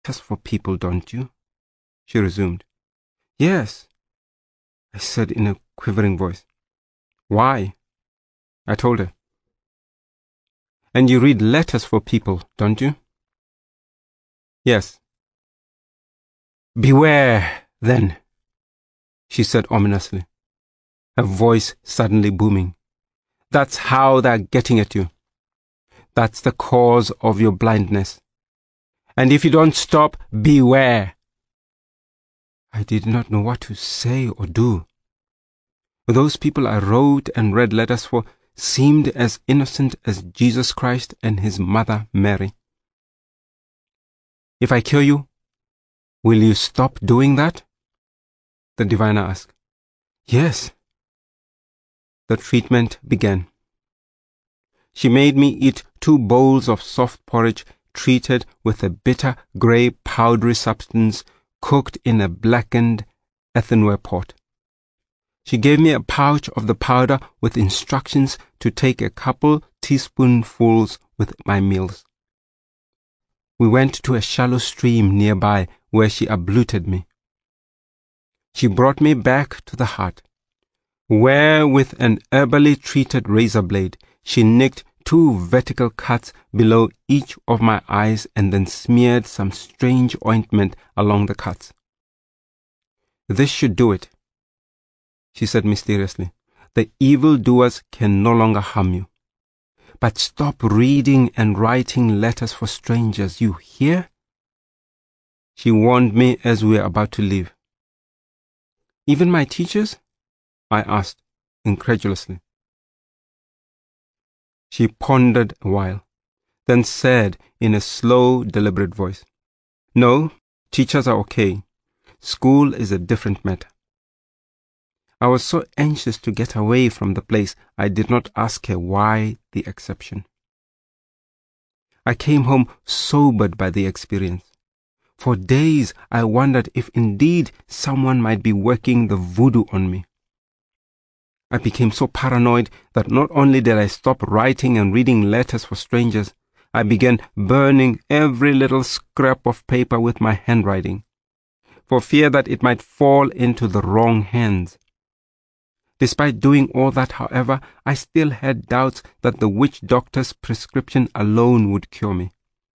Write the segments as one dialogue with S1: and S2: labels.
S1: letters for people, don't you? She resumed. Yes, I said in a quivering voice. Why? I told her. And you read letters for people, don't you? Yes. Beware, then, she said ominously, her voice suddenly booming. That's how they're getting at you. That's the cause of your blindness. And if you don't stop, beware. I did not know what to say or do. Those people I wrote and read letters for seemed as innocent as Jesus Christ and his mother Mary. If I cure you, will you stop doing that? The diviner asked. Yes. The treatment began. She made me eat 2 bowls of soft porridge treated with a bitter grey powdery substance cooked in a blackened earthenware pot. She gave me a pouch of the powder with instructions to take a couple teaspoonfuls with my meals. We went to a shallow stream nearby where she abluted me. She brought me back to the hut, where with an herbally treated razor blade she nicked 2 vertical cuts below each of my eyes and then smeared some strange ointment along the cuts. This should do it, she said mysteriously. The evildoers can no longer harm you. But stop reading and writing letters for strangers, you hear? She warned me as we were about to leave. Even my teachers? I asked, incredulously. She pondered a while, then said in a slow, deliberate voice, No, teachers are okay. School is a different matter. I was so anxious to get away from the place, I did not ask her why the exception. I came home sobered by the experience. For days I wondered if indeed someone might be working the voodoo on me. I became so paranoid that not only did I stop writing and reading letters for strangers, I began burning every little scrap of paper with my handwriting, for fear that it might fall into the wrong hands. Despite doing all that, however, I still had doubts that the witch doctor's prescription alone would cure me.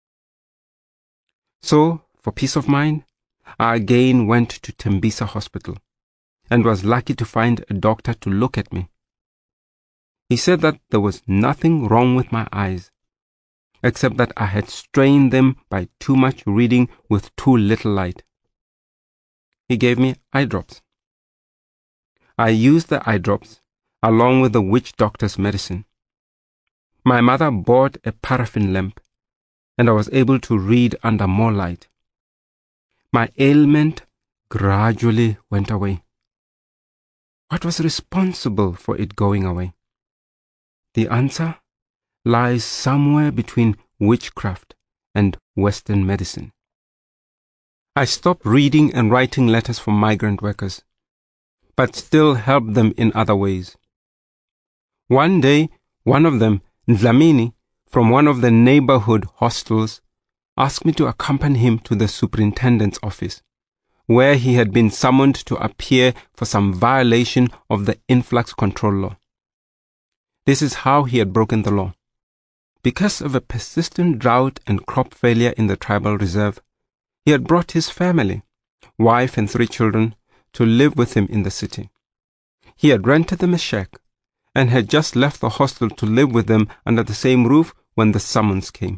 S1: So, for peace of mind, I again went to Tembisa Hospital, and was lucky to find a doctor to look at me. He said that there was nothing wrong with my eyes, except that I had strained them by too much reading with too little light. He gave me eye drops. I used the eye drops along with the witch doctor's medicine. My mother bought a paraffin lamp, and I was able to read under more light. My ailment gradually went away. What was responsible for it going away? The answer lies somewhere between witchcraft and Western medicine. I stopped reading and writing letters for migrant workers, but still helped them in other ways. One day, one of them, Dlamini, from one of the neighborhood hostels, asked me to accompany him to the superintendent's office, where he had been summoned to appear for some violation of the influx control law. This is how he had broken the law. Because of a persistent drought and crop failure in the tribal reserve, he had brought his family, wife and 3 children, to live with him in the city. He had rented them a shack, and had just left the hostel to live with them under the same roof when the summons came.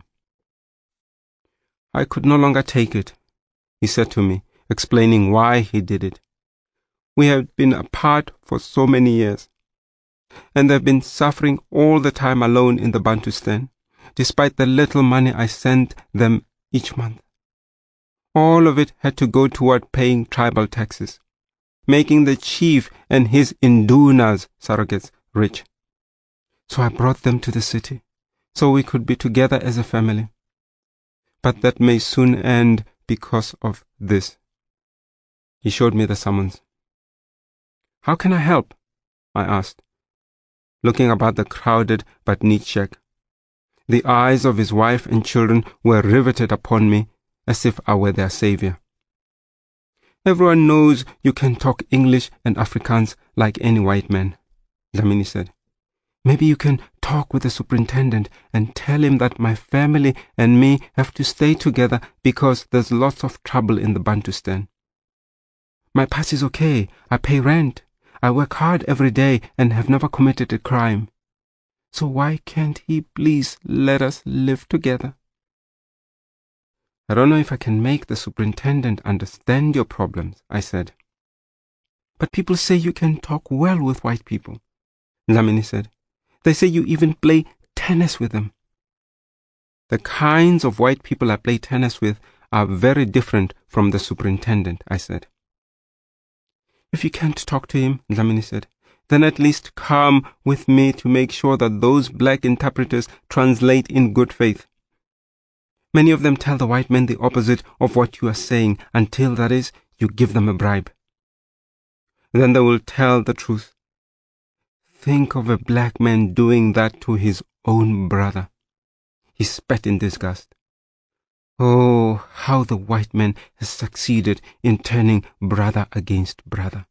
S1: I could no longer take it, he said to me, explaining why he did it. We had been apart for so many years, and they've been suffering all the time alone in the Bantustan, despite the little money I sent them each month. All of it had to go toward paying tribal taxes, making the chief and his Indunas surrogates rich. So I brought them to the city, so we could be together as a family. But that may soon end because of this. He showed me the summons. How can I help? I asked, looking about the crowded but neat shack. The eyes of his wife and children were riveted upon me, as if I were their savior. Everyone knows you can talk English and Afrikaans like any white man, Dlamini said. Maybe you can talk with the superintendent and tell him that my family and me have to stay together because there's lots of trouble in the Bantustan. My past is okay. I pay rent. I work hard every day and have never committed a crime. So why can't he please let us live together? I don't know if I can make the superintendent understand your problems, I said. But people say you can talk well with white people, Dlamini said. They say you even play tennis with them. The kinds of white people I play tennis with are very different from the superintendent, I said. If you can't talk to him, Dlamini said, then at least come with me to make sure that those black interpreters translate in good faith. Many of them tell the white men the opposite of what you are saying until, that is, you give them a bribe. Then they will tell the truth. Think of a black man doing that to his own brother. He spat in disgust. Oh, how the white man has succeeded in turning brother against brother.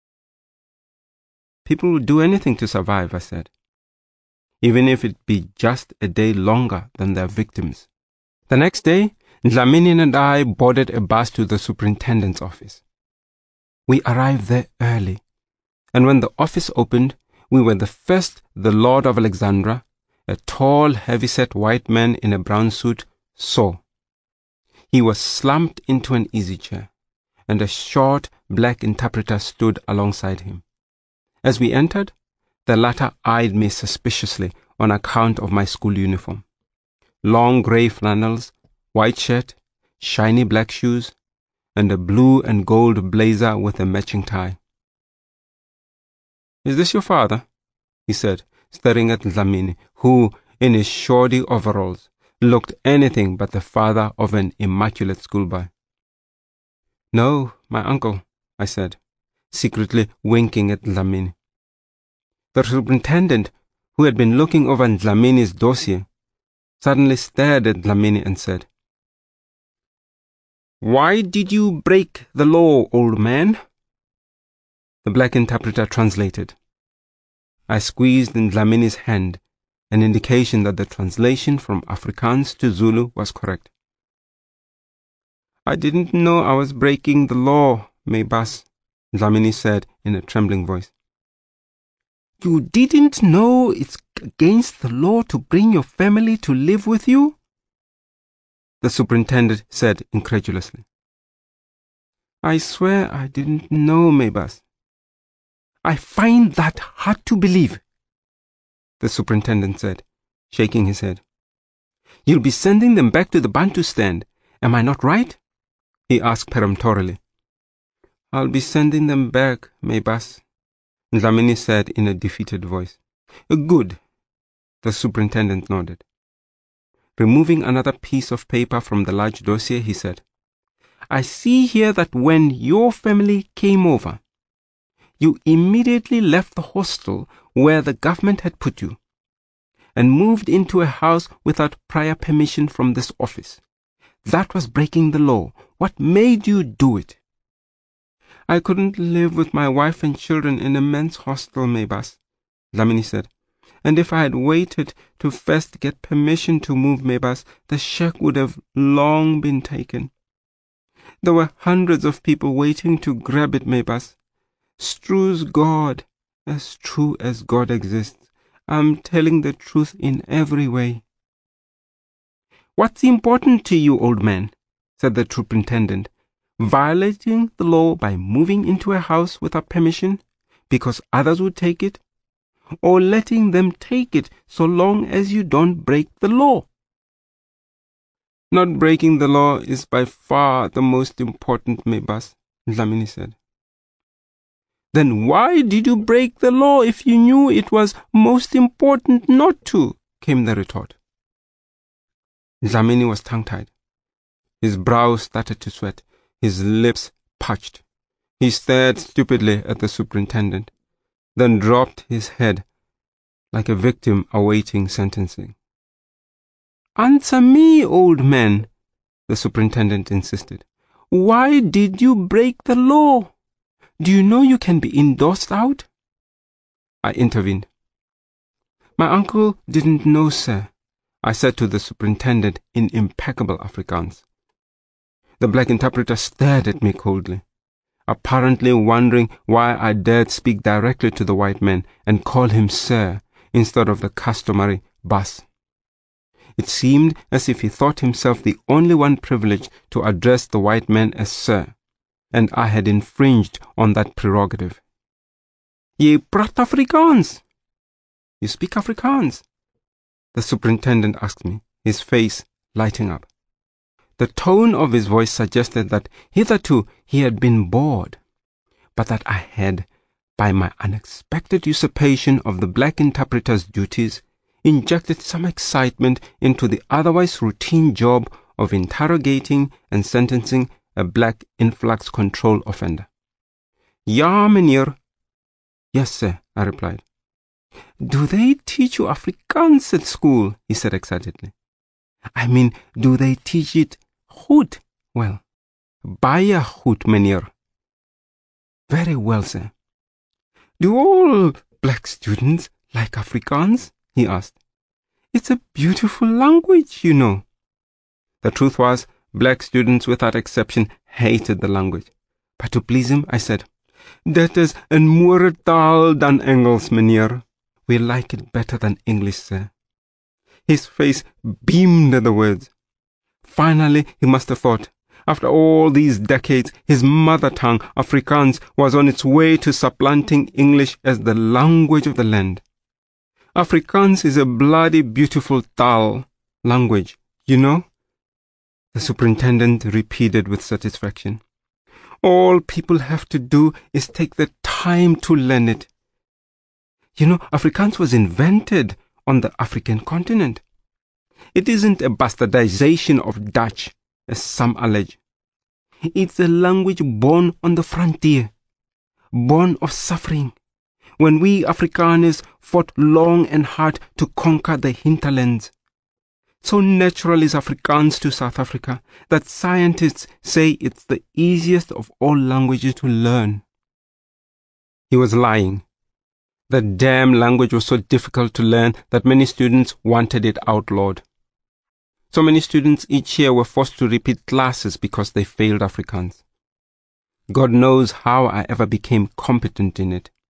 S1: People will do anything to survive, I said, even if it be just a day longer than their victims. The next day, Dlamini and I boarded a bus to the superintendent's office. We arrived there early, and when the office opened, we were the first the Lord of Alexandra, a tall, heavy-set white man in a brown suit, saw. He was slumped into an easy chair, and a short black interpreter stood alongside him. As we entered, the latter eyed me suspiciously on account of my school uniform. Long grey flannels, white shirt, shiny black shoes, and a blue and gold blazer with a matching tie. "Is this your father?" he said, staring at Dlamini, who, in his shoddy overalls, looked anything but the father of an immaculate schoolboy. "No, my uncle," I said, secretly winking at Dlamini. The superintendent, who had been looking over Dlamini's dossier, suddenly stared at Dlamini and said, "Why did you break the law, old man?" The black interpreter translated. I squeezed in Dlamini's hand, an indication that the translation from Afrikaans to Zulu was correct. "I didn't know I was breaking the law, Maybas," Dlamini said in a trembling voice. "You didn't know it's against the law to bring your family to live with you?" the superintendent said incredulously. "I swear I didn't know, Maybas." "I find that hard to believe," the superintendent said, shaking his head. "You'll be sending them back to the Bantustan, am I not right?" he asked peremptorily. "I'll be sending them back, Maybas," Dlamini said in a defeated voice. "Good," the superintendent nodded. Removing another piece of paper from the large dossier, he said, "I see here that when your family came over, you immediately left the hostel where the government had put you and moved into a house without prior permission from this office. That was breaking the law. What made you do it?" "I couldn't live with my wife and children in a men's hostel, Maybas," Dlamini said. "And if I had waited to first get permission to move, Maybas, the shack would have long been taken. There were hundreds of people waiting to grab it, Maybas. Stru's God, as true as God exists. I'm telling the truth in every way." "What's important to you, old man?" said the superintendent. "Violating the law by moving into a house without permission because others would take it, or letting them take it so long as you don't break the law?" "Not breaking the law is by far the most important, Maybas," Dlamini said. "Then why did you break the law if you knew it was most important not to?" came the retort. Dlamini was tongue-tied. His brow started to sweat. His lips parched. He stared stupidly at the superintendent, then dropped his head like a victim awaiting sentencing. "Answer me, old man. the superintendent insisted. Why did you break the law? Do you know you can be endorsed out? I intervened. My uncle didn't know, sir, I said to the superintendent in impeccable Afrikaans. The black interpreter stared at me coldly, apparently wondering why I dared speak directly to the white man and call him sir instead of the customary boss. It seemed as if he thought himself the only one privileged to address the white man as sir, and I had infringed on that prerogative. Jy praat Afrikaans. You speak Afrikaans? The superintendent asked me, his face lighting up. The tone of his voice suggested that hitherto he had been bored, but that I had, by my unexpected usurpation of the black interpreter's duties, injected some excitement into the otherwise routine job of interrogating and sentencing a black influx control offender. Ja, meneer. Yes, sir, I replied. Do they teach you Afrikaans at school? He said excitedly. I mean, do they teach it goed? Well, baie goed, meneer. Very well, sir. Do all black students like Afrikaans? He asked. It's a beautiful language, you know. The truth was, black students without exception hated the language. But to please him, I said, That is een mooier taal dan Engels, meneer. We like it better than English, sir. His face beamed at the words. Finally, he must have thought, after all these decades, his mother tongue, Afrikaans, was on its way to supplanting English as the language of the land. Afrikaans is a bloody beautiful taal, language, you know? The superintendent repeated with satisfaction. All people have to do is take the time to learn it. You know, Afrikaans was invented on the African continent. It isn't a bastardization of Dutch, as some allege. It's a language born on the frontier, born of suffering, when we Afrikaners fought long and hard to conquer the hinterlands. So natural is Afrikaans to South Africa that scientists say it's the easiest of all languages to learn. He was lying. The damn language was so difficult to learn that many students wanted it outlawed. So many students each year were forced to repeat classes because they failed Afrikaans. God knows how I ever became competent in it.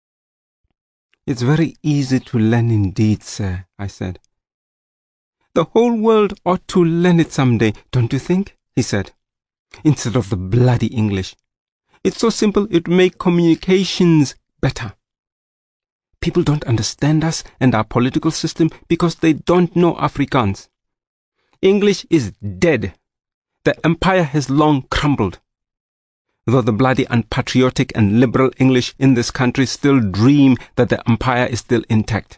S1: It's very easy to learn indeed, sir, I said. The whole world ought to learn it someday, don't you think? He said, instead of the bloody English. It's so simple it would make communications better. People don't understand us and our political system because they don't know Afrikaans. English is dead. The empire has long crumbled. Though the bloody unpatriotic and liberal English in this country still dream that the empire is still intact.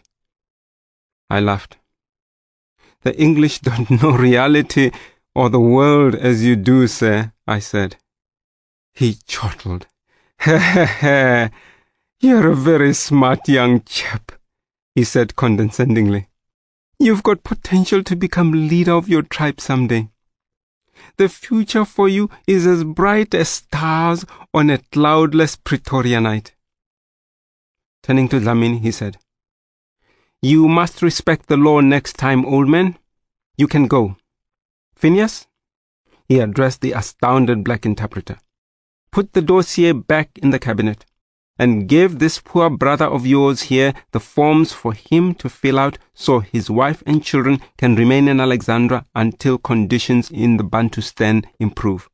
S1: I laughed. The English don't know reality or the world as you do, sir, I said. He chortled. Heh. You're a very smart young chap, he said condescendingly. You've got potential to become leader of your tribe someday. The future for you is as bright as stars on a cloudless Pretoria night. Turning to Dlamini, he said, You must respect the law next time, old man. You can go. Phineas, he addressed the astounded black interpreter, put the dossier back in the cabinet and give this poor brother of yours here the forms for him to fill out so his wife and children can remain in Alexandra until conditions in the Bantustan improve.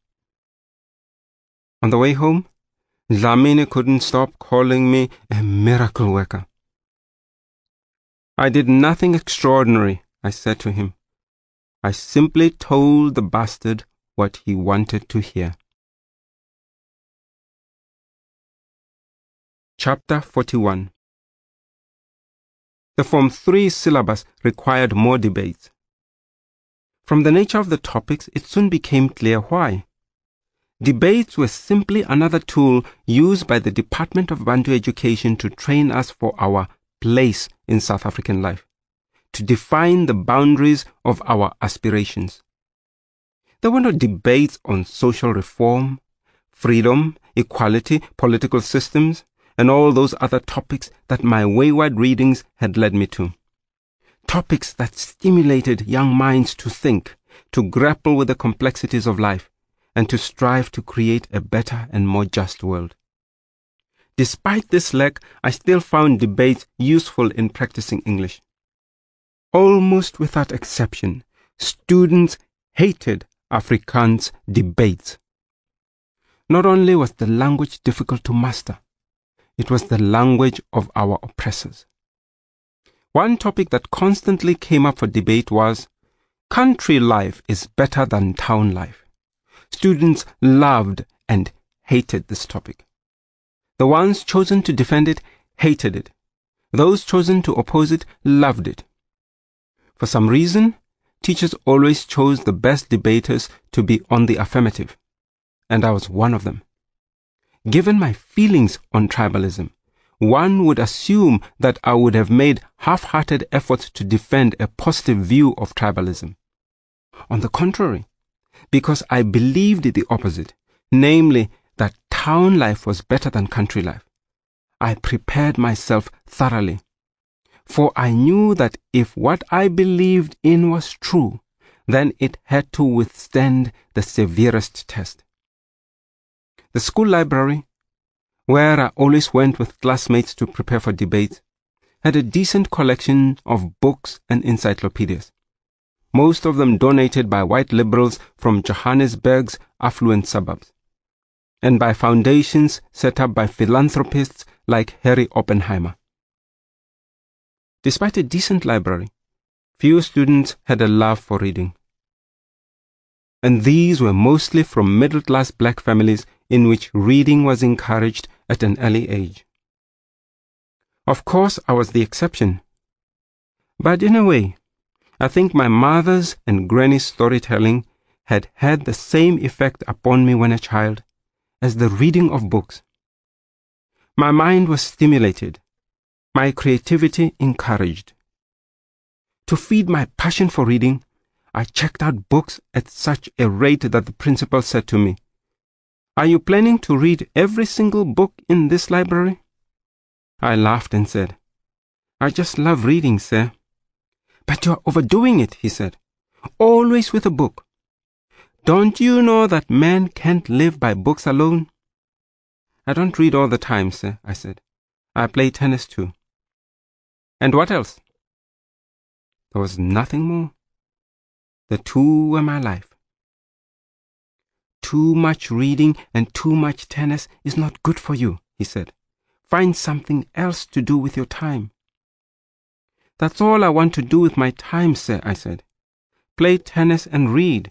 S1: On the way home, Dlamini couldn't stop calling me a miracle worker. I did nothing extraordinary, I said to him. I simply told the bastard what he wanted to hear. Chapter 41. The Form 3 syllabus required more debates. From the nature of the topics, it soon became clear why. Debates were simply another tool used by the Department of Bantu Education to train us for our place in South African life, to define the boundaries of our aspirations. There were no debates on social reform, freedom, equality, political systems, and all those other topics that my wayward readings had led me to. Topics that stimulated young minds to think, to grapple with the complexities of life, and to strive to create a better and more just world. Despite this lack, I still found debates useful in practicing English. Almost without exception, students hated Afrikaans debates. Not only was the language difficult to master, it was the language of our oppressors. One topic that constantly came up for debate was, country life is better than town life. Students loved and hated this topic. The ones chosen to defend it hated it. Those chosen to oppose it loved it. For some reason, teachers always chose the best debaters to be on the affirmative, and I was one of them. Given my feelings on tribalism, one would assume that I would have made half-hearted efforts to defend a positive view of tribalism. On the contrary, because I believed the opposite, namely that town life was better than country life, I prepared myself thoroughly. For I knew that if what I believed in was true, then it had to withstand the severest test. The school library, where I always went with classmates to prepare for debates, had a decent collection of books and encyclopedias, most of them donated by white liberals from Johannesburg's affluent suburbs, and by foundations set up by philanthropists like Harry Oppenheimer. Despite a decent library, few students had a love for reading. And these were mostly from middle-class black families in which reading was encouraged at an early age. Of course, I was the exception. But in a way, I think my mother's and granny's storytelling had had the same effect upon me when a child as the reading of books. My mind was stimulated, my creativity encouraged. To feed my passion for reading, I checked out books at such a rate that the principal said to me, "Are you planning to read every single book in this library?" I laughed and said, "I just love reading, sir." "But you're overdoing it," he said. "Always with a book. Don't you know that man can't live by books alone?" "I don't read all the time, sir," I said. "I play tennis too." "And what else?" There was nothing more. The two were my life. "Too much reading and too much tennis is not good for you," he said. "Find something else to do with your time." "That's all I want to do with my time, sir," I said. "Play tennis and read."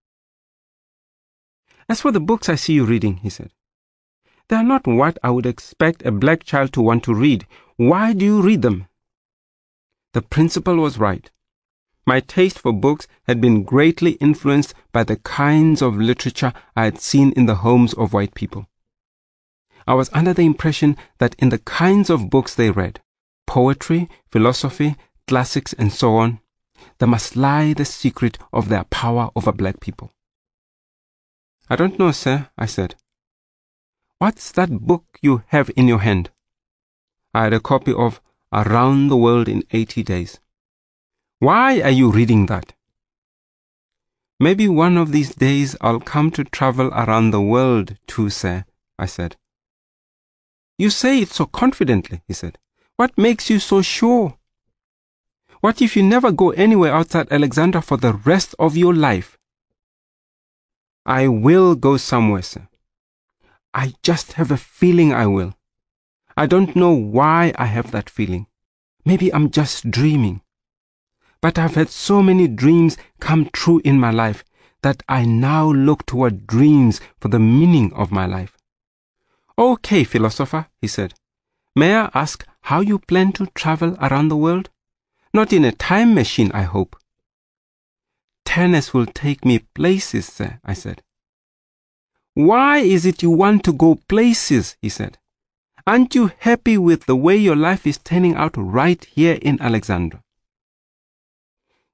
S1: "As for the books I see you reading," he said, "they are not what I would expect a black child to want to read. Why do you read them?" The principal was right. My taste for books had been greatly influenced by the kinds of literature I had seen in the homes of white people. I was under the impression that in the kinds of books they read, poetry, philosophy, classics, and so on, there must lie the secret of their power over black people. "I don't know, sir," I said. "What's that book you have in your hand?" I had a copy of Around the World in 80 Days. "Why are you reading that?" "Maybe one of these days I'll come to travel around the world too, sir," I said. "You say it so confidently," he said. "What makes you so sure? What if you never go anywhere outside Alexandra for the rest of your life?" "I will go somewhere, sir. I just have a feeling I will. I don't know why I have that feeling. Maybe I'm just dreaming. But I've had so many dreams come true in my life that I now look toward dreams for the meaning of my life." "Okay, philosopher," he said. "May I ask how you plan to travel around the world? Not in a time machine, I hope." "Tennis will take me places, sir," I said. "Why is it you want to go places?" he said. "Aren't you happy with the way your life is turning out right here in Alexandra?"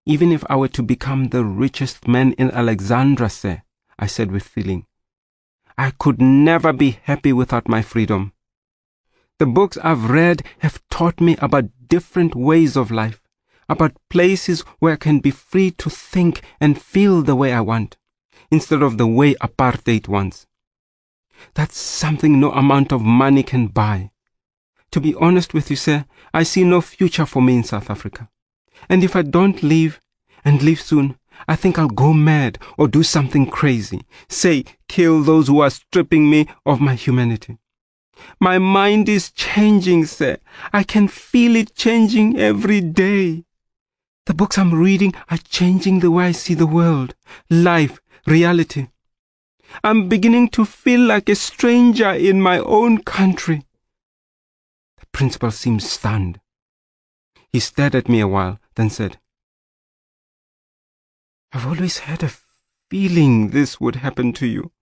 S1: Even if I were to become the richest man in Alexandria, sir, I said with feeling, I could never be happy without my freedom. The books I've read have taught me about different ways of life, about places where I can be free to think and feel the way I want, instead of the way apartheid wants. That's something no amount of money can buy. To be honest with you, sir, I see no future for me in South Africa. And if I don't leave, and leave soon, I think I'll go mad or do something crazy. Say, kill those who are stripping me of my humanity. My mind is changing, sir. I can feel it changing every day. The books I'm reading are changing the way I see the world, life, reality. I'm beginning to feel like a stranger in my own country. The principal seemed stunned. He stared at me a while, then said, I've always had a feeling this would happen to you.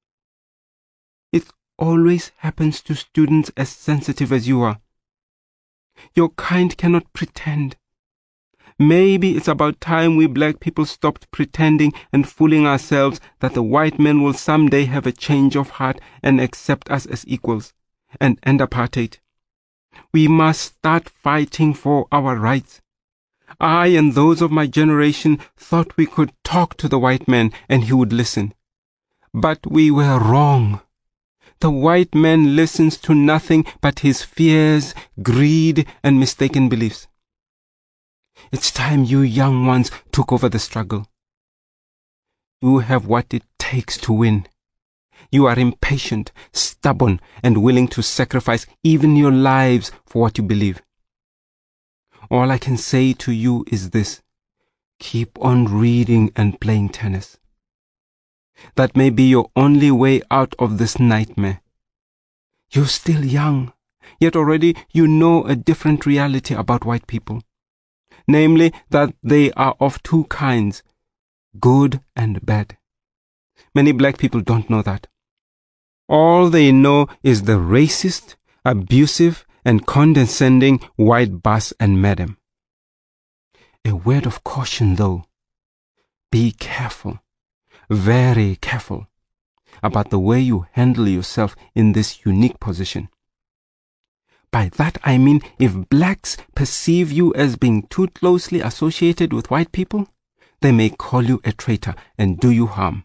S1: It always happens to students as sensitive as you are. Your kind cannot pretend. Maybe it's about time we black people stopped pretending and fooling ourselves that the white men will someday have a change of heart and accept us as equals and end apartheid. We must start fighting for our rights. I and those of my generation thought we could talk to the white man and he would listen. But we were wrong. The white man listens to nothing but his fears, greed, and mistaken beliefs. It's time you young ones took over the struggle. You have what it takes to win. You are impatient, stubborn, and willing to sacrifice even your lives for what you believe. All I can say to you is this: keep on reading and playing tennis. That may be your only way out of this nightmare. You're still young, yet already you know a different reality about white people. Namely, that they are of two kinds, good and bad. Many black people don't know that. All they know is the racist, abusive, and condescending white boss and madam. A word of caution, though. Be careful, very careful, about the way you handle yourself in this unique position. By that I mean, if blacks perceive you as being too closely associated with white people, they may call you a traitor and do you harm.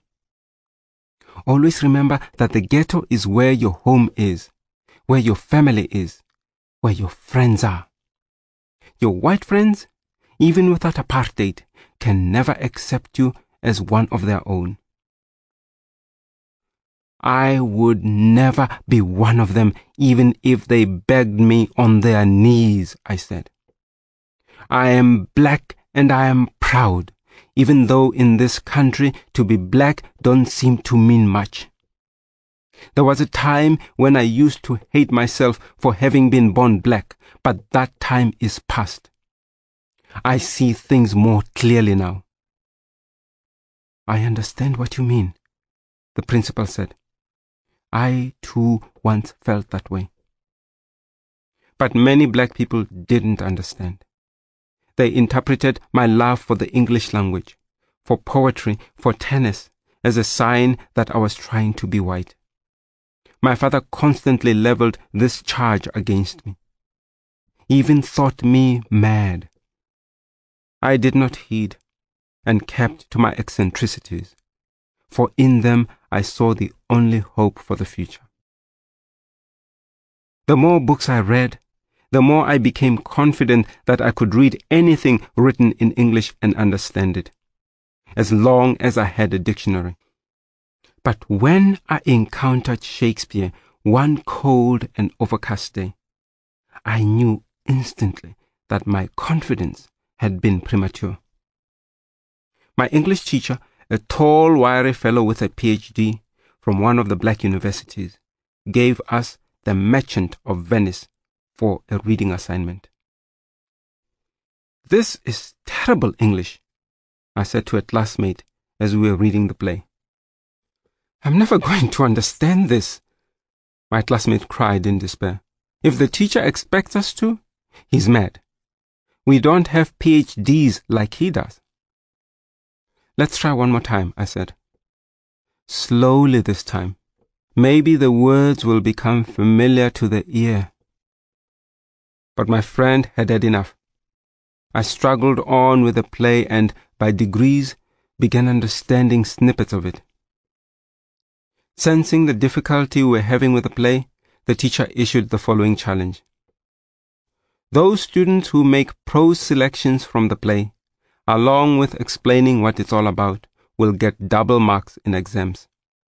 S1: Always remember that the ghetto is where your home is, where your family is, where your friends are. Your white friends, even without apartheid, can never accept you as one of their own. I would never be one of them, even if they begged me on their knees, I said. I am black and I am proud, even though in this country to be black don't seem to mean much. There was a time when I used to hate myself for having been born black, but that time is past. I see things more clearly now. I understand what you mean, the principal said. I too once felt that way. But many black people didn't understand. They interpreted my love for the English language, for poetry, for tennis, as a sign that I was trying to be white. My father constantly leveled this charge against me. He even thought me mad. I did not heed and kept to my eccentricities, for in them I saw the only hope for the future. The more books I read, the more I became confident that I could read anything written in English and understand it, as long as I had a dictionary. But when I encountered Shakespeare one cold and overcast day, I knew instantly that my confidence had been premature. My English teacher, a tall, wiry fellow with a PhD from one of the black universities, gave us The Merchant of Venice for a reading assignment. "This is terrible English," I said to a classmate as we were reading the play. "I'm never going to understand this," my classmate cried in despair. "If the teacher expects us to, he's mad. We don't have PhDs like he does." Let's try one more time, I said. Slowly this time. Maybe the words will become familiar to the ear. But my friend had had enough. I struggled on with the play and, by degrees, began understanding snippets of it. Sensing the difficulty we were having with the play, the teacher issued the following challenge. Those students who make prose selections from the play, along with explaining what it's all about, will get double marks in exams.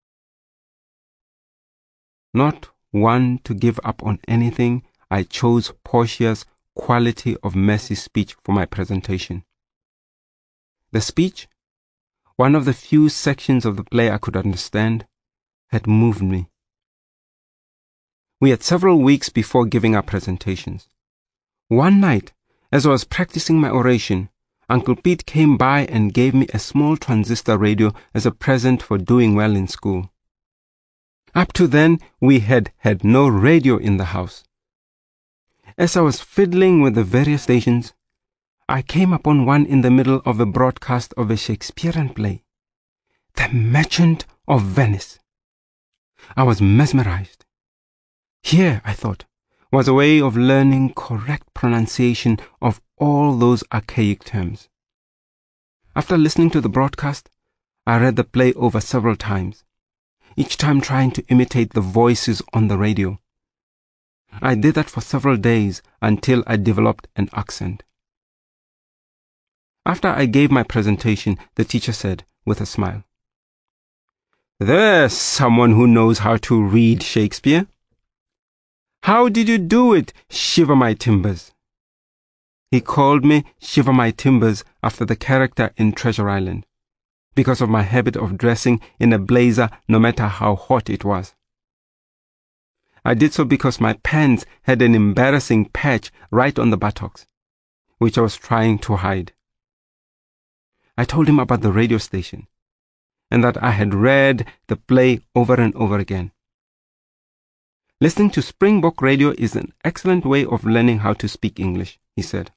S1: Not one to give up on anything, I chose Portia's Quality of Messy speech for my presentation. The speech, one of the few sections of the play I could understand, had moved me. We had several weeks before giving our presentations. One night, as I was practicing my oration, Uncle Pete came by and gave me a small transistor radio as a present for doing well in school. Up to then, we had had no radio in the house. As I was fiddling with the various stations, I came upon one in the middle of a broadcast of a Shakespearean play, The Merchant of Venice. I was mesmerized. Here, I thought, was a way of learning correct pronunciation of all those archaic terms. After listening to the broadcast, I read the play over several times, each time trying to imitate the voices on the radio. I did that for several days until I developed an accent. After I gave my presentation, the teacher said, with a smile, "There's someone who knows how to read Shakespeare. How did you do it, Shiver My Timbers?" He called me Shiver My Timbers after the character in Treasure Island, because of my habit of dressing in a blazer no matter how hot it was. I did so because my pants had an embarrassing patch right on the buttocks, which I was trying to hide. I told him about the radio station, and that I had read the play over and over again. "Listening to Springbok Radio is an excellent way of learning how to speak English," he said.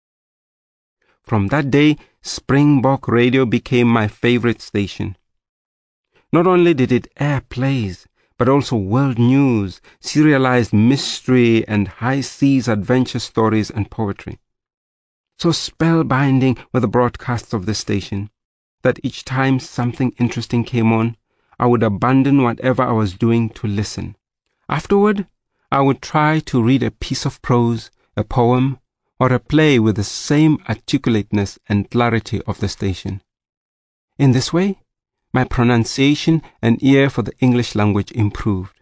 S1: From that day, Springbok Radio became my favorite station. Not only did it air plays, but also world news, serialized mystery, and high seas adventure stories and poetry. So spellbinding were the broadcasts of the station that each time something interesting came on, I would abandon whatever I was doing to listen. Afterward, I would try to read a piece of prose, a poem, or a play with the same articulateness and clarity of the station. In this way, my pronunciation and ear for the English language improved.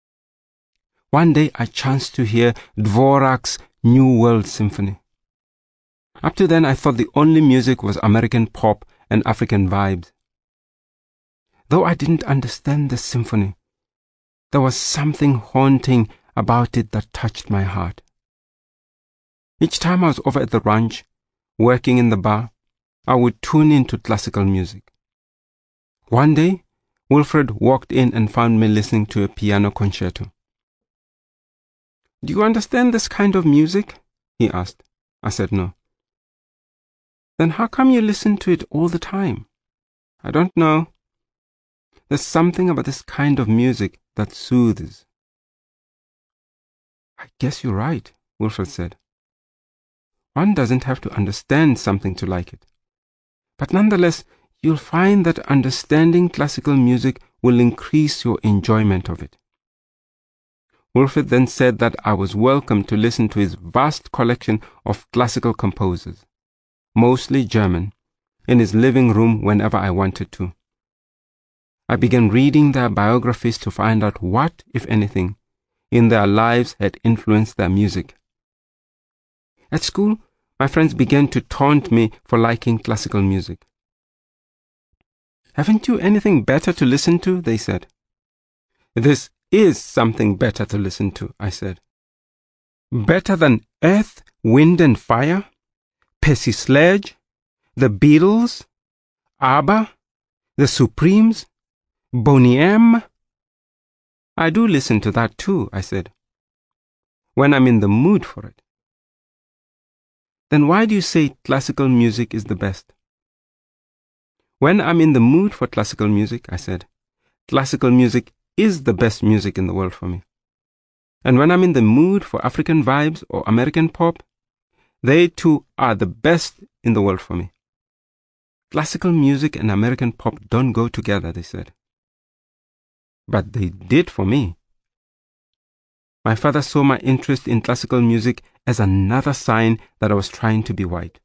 S1: One day I chanced to hear Dvorak's New World Symphony. Up to then, I thought the only music was American pop and African vibes. Though I didn't understand the symphony, there was something haunting about it that touched my heart. Each time I was over at the ranch, working in the bar, I would tune into classical music. One day, Wilfred walked in and found me listening to a piano concerto. "Do you understand this kind of music?" he asked. I said no. "Then how come you listen to it all the time?" "I don't know. There's something about this kind of music that soothes." "I guess you're right," Wilfred said. "One doesn't have to understand something to like it. But nonetheless, you'll find that understanding classical music will increase your enjoyment of it." Wilfred then said that I was welcome to listen to his vast collection of classical composers, mostly German, in his living room whenever I wanted to. I began reading their biographies to find out what, if anything, in their lives had influenced their music. At school, my friends began to taunt me for liking classical music. "Haven't you anything better to listen to?" they said. "This is something better to listen to," I said. "Better than Earth, Wind and Fire, Percy Sledge, the Beatles, ABBA, the Supremes, Boney M." "I do listen to that too," I said, "when I'm in the mood for it." "Then why do you say classical music is the best?" When I'm in the mood for classical music, I said, classical music is the best music in the world for me. And when I'm in the mood for African vibes or American pop, they too are the best in the world for me. Classical music and American pop don't go together, they said. But they did for me. My father saw my interest in classical music as another sign that I was trying to be white.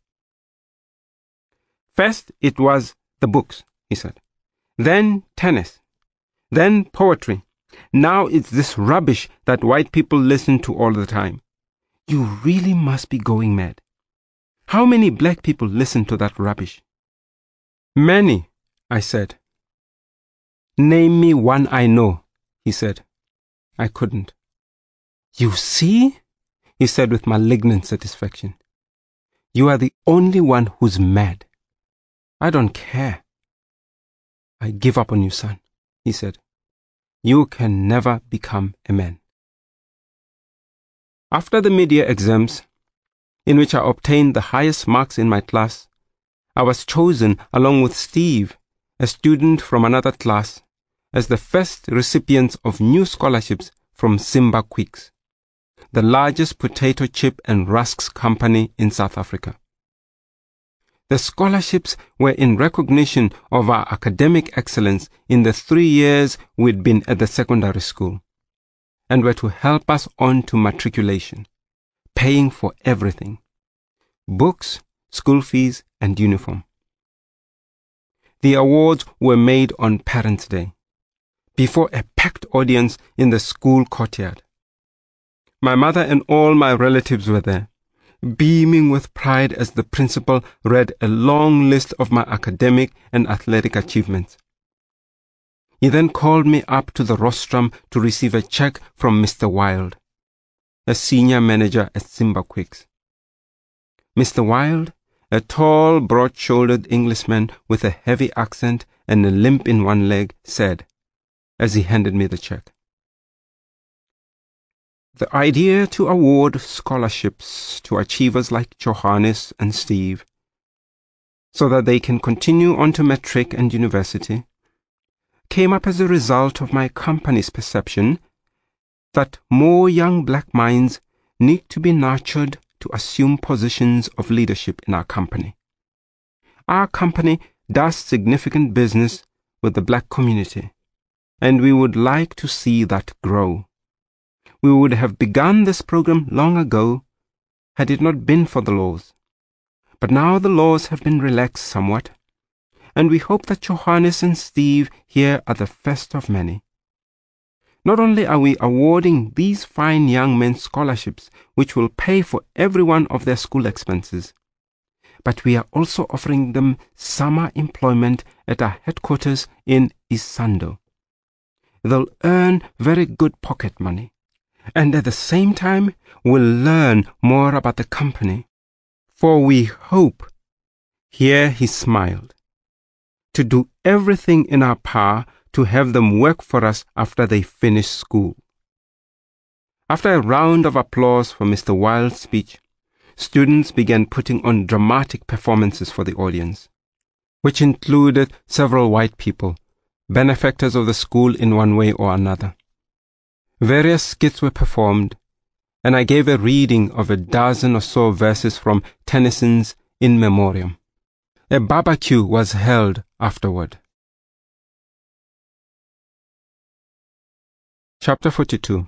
S1: First, it was the books, he said. Then tennis. Then poetry. Now it's this rubbish that white people listen to all the time. You really must be going mad. How many black people listen to that rubbish? Many, I said. Name me one I know, he said. I couldn't. You see, he said with malignant satisfaction. You are the only one who's mad. I don't care. I give up on you, son, he said. You can never become a man. After the mid-year exams, in which I obtained the highest marks in my class, I was chosen, along with Steve, a student from another class, as the first recipients of new scholarships from Simba Quicks, the largest potato chip and rusks company in South Africa. The scholarships were in recognition of our academic excellence in the 3 years we'd been at the secondary school, and were to help us on to matriculation, paying for everything: books, school fees, and uniform. The awards were made on Parents' Day, before a packed audience in the school courtyard. My mother and all my relatives were there, beaming with pride as the principal read a long list of my academic and athletic achievements. He then called me up to the rostrum to receive a check from Mr. Wild, a senior manager at Simba Quicks. Mr. Wild, a tall, broad-shouldered Englishman with a heavy accent and a limp in one leg, said, as he handed me the check, "The idea to award scholarships to achievers like Johannes and Steve, so that they can continue on to matric and university, came up as a result of my company's perception that more young black minds need to be nurtured to assume positions of leadership in our company. Our company does significant business with the black community, and we would like to see that grow. We would have begun this program long ago had it not been for the laws. But now the laws have been relaxed somewhat, and we hope that Johannes and Steve here are the first of many. Not only are we awarding these fine young men scholarships which will pay for every one of their school expenses, but we are also offering them summer employment at our headquarters in Isando. They'll earn very good pocket money, and at the same time will learn more about the company. For we hope," here he smiled, "to do everything in our power to have them work for us after they finish school." After a round of applause for Mr. Wild's speech, students began putting on dramatic performances for the audience, which included several white people, benefactors of the school in one way or another. Various skits were performed, and I gave a reading of a dozen or so verses from Tennyson's In Memoriam. A barbecue was held afterward. Chapter 42.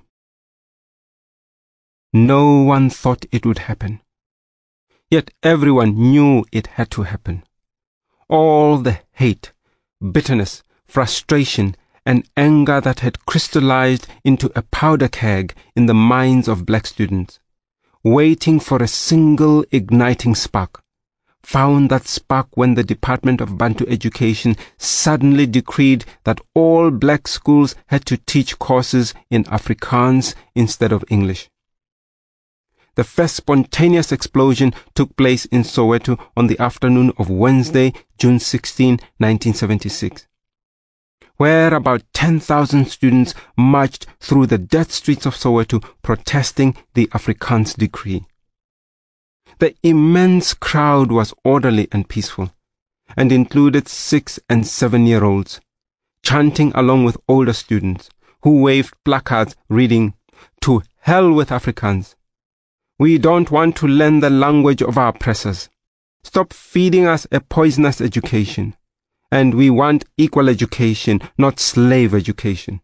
S1: No one thought it would happen, yet everyone knew it had to happen. All the hate, bitterness, frustration, and anger that had crystallized into a powder keg in the minds of black students, waiting for a single igniting spark, found that spark when the Department of Bantu Education suddenly decreed that all black schools had to teach courses in Afrikaans instead of English. The first spontaneous explosion took place in Soweto on the afternoon of Wednesday, June 16, 1976. Where about 10,000 students marched through the dead streets of Soweto protesting the Afrikaans decree. The immense crowd was orderly and peaceful, and included 6- and 7-year-olds, chanting along with older students who waved placards reading, "To hell with Afrikaans. We don't want to learn the language of our oppressors. Stop feeding us a poisonous education. And we want equal education, not slave education."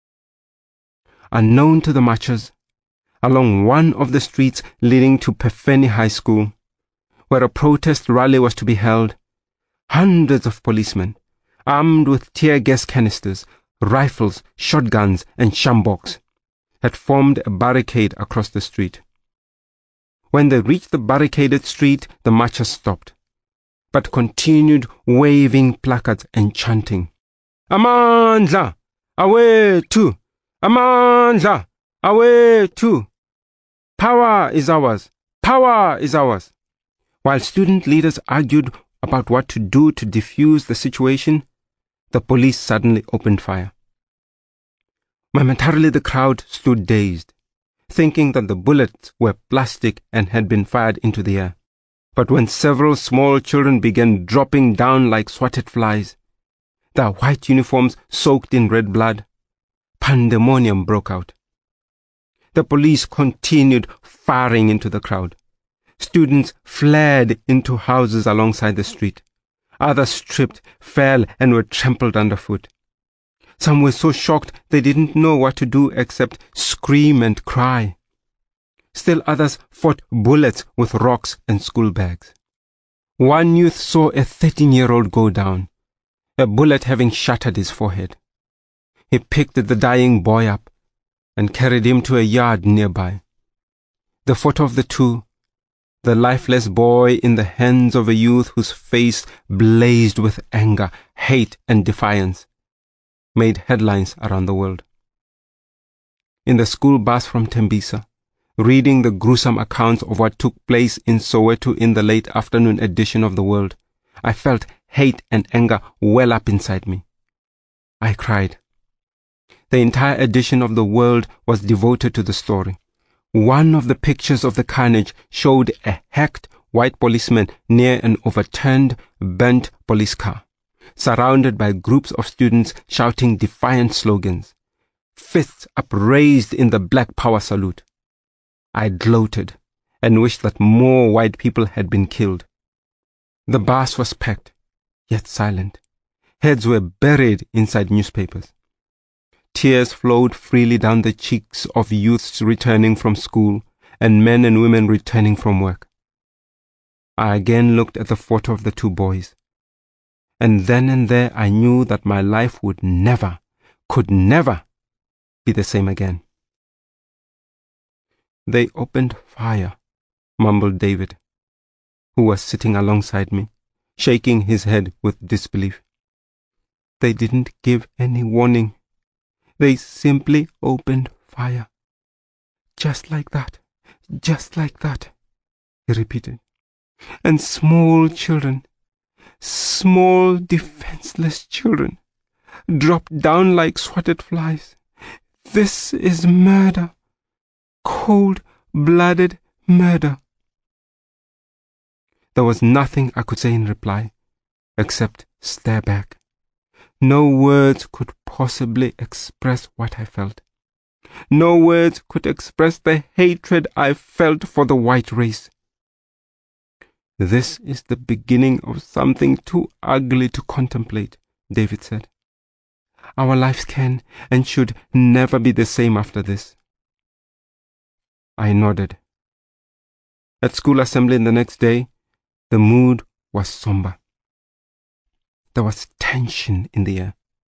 S1: Unknown to the marchers, along one of the streets leading to Pefeni High School, where a protest rally was to be held, hundreds of policemen, armed with tear gas canisters, rifles, shotguns, and shamboks, had formed a barricade across the street. When they reached the barricaded street, the marchers stopped, but continued waving placards and chanting, "Amandla, awethu! Amandla, awethu! Power is ours! Power is ours!" While student leaders argued about what to do to defuse the situation, the police suddenly opened fire. Momentarily the crowd stood dazed, thinking that the bullets were plastic and had been fired into the air. But when several small children began dropping down like swatted flies, their white uniforms soaked in red blood, pandemonium broke out. The police continued firing into the crowd. Students fled into houses alongside the street. Others tripped, fell, and were trampled underfoot. Some were so shocked they didn't know what to do except scream and cry. Still others fought bullets with rocks and school bags. One youth saw a 13-year-old go down, a bullet having shattered his forehead. He picked the dying boy up and carried him to a yard nearby. The photo of the two, the lifeless boy in the hands of a youth whose face blazed with anger, hate, and defiance, made headlines around the world. In the school bus from Tembisa, reading the gruesome accounts of what took place in Soweto in the late afternoon edition of The World, I felt hate and anger well up inside me. I cried. The entire edition of The World was devoted to the story. One of the pictures of the carnage showed a hacked white policeman near an overturned, burnt police car, surrounded by groups of students shouting defiant slogans, fists upraised in the Black Power salute. I gloated and wished that more white people had been killed. The bus was packed, yet silent. Heads were buried inside newspapers. Tears flowed freely down the cheeks of youths returning from school and men and women returning from work. I again looked at the photo of the two boys, and then and there I knew that my life would never, could never be the same again. "They opened fire," mumbled David, who was sitting alongside me, shaking his head with disbelief. "They didn't give any warning. They simply opened fire. Just like that, he repeated. And small children, small defenseless children, dropped down like swatted flies. This is murder. Cold-blooded murder." There was nothing I could say in reply, except stare back. No words could possibly express what I felt. No words could express the hatred I felt for the white race. "This is the beginning of something too ugly to contemplate," David said. "Our lives can and should never be the same after this." I nodded. At school assembly the next day, the mood was somber. There was tension in the air.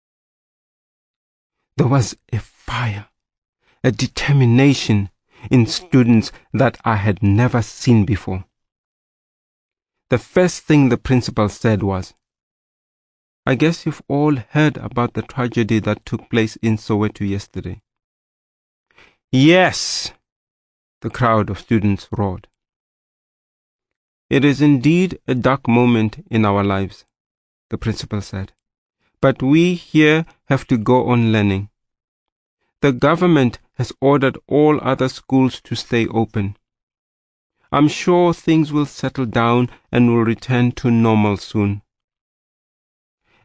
S1: There was a fire, a determination in students that I had never seen before. The first thing the principal said was, "I guess you've all heard about the tragedy that took place in Soweto yesterday." "Yes," the crowd of students roared. "It is indeed a dark moment in our lives," the principal said. "But we here have to go on learning. The government has ordered all other schools to stay open. I'm sure things will settle down and will return to normal soon.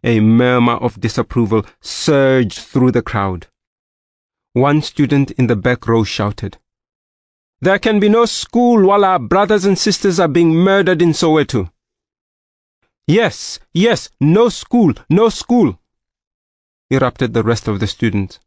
S1: A murmur of disapproval surged through the crowd. One student in the back row shouted, "There can be no school while our brothers and sisters are being murdered in Soweto." Yes, no school, no school," erupted the rest of the students.